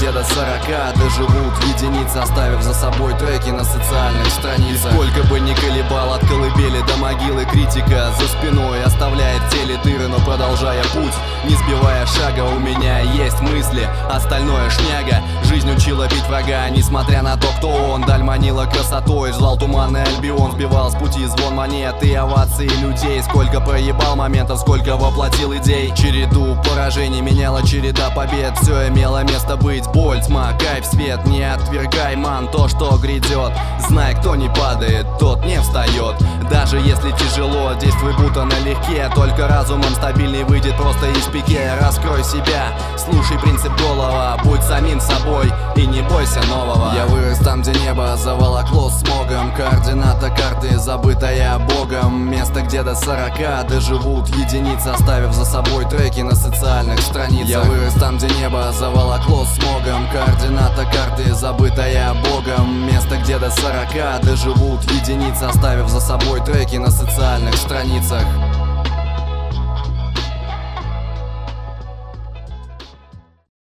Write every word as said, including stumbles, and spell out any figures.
где до сорока доживут единицы, оставив за собой треки на социальных страницах. Сколько бы ни колебал от колыбели до могилы критика за спиной оставляет в теле дыры, но продолжая путь, не сбивая шага, у меня есть мысли, остальное шняга. Жизнь учила бить врага, несмотря на то, кто он. Даль манила красотой, ждал туманный Альбион, сбивал с пути звон монет и овации людей. Сколько проебал моментов, сколько воплотил идей. Череду поражений меняла череда побед. Все имело место быть, боль, тьма, кайф, свет. Не отвергай, ман, то, что грядет. Знай, кто не падает, тот не встает. Даже если тяжело, действуй будто налегке. Только разумом стабильный выйдет просто из пике. Раскрой себя, слушай принцип голова, будь самим собой и не бойся нового. Я вырос там, где небо заволокло смогом. Координата карты, забытая Богом. Место, где до сорока доживут единицы, оставив за собой треки на социальных страницах. Я вырос там, где небо заволокло смогом. Координата карты, забытая Богом. Место, где до сорока доживут единицы, оставив за собой треки на социальных страницах.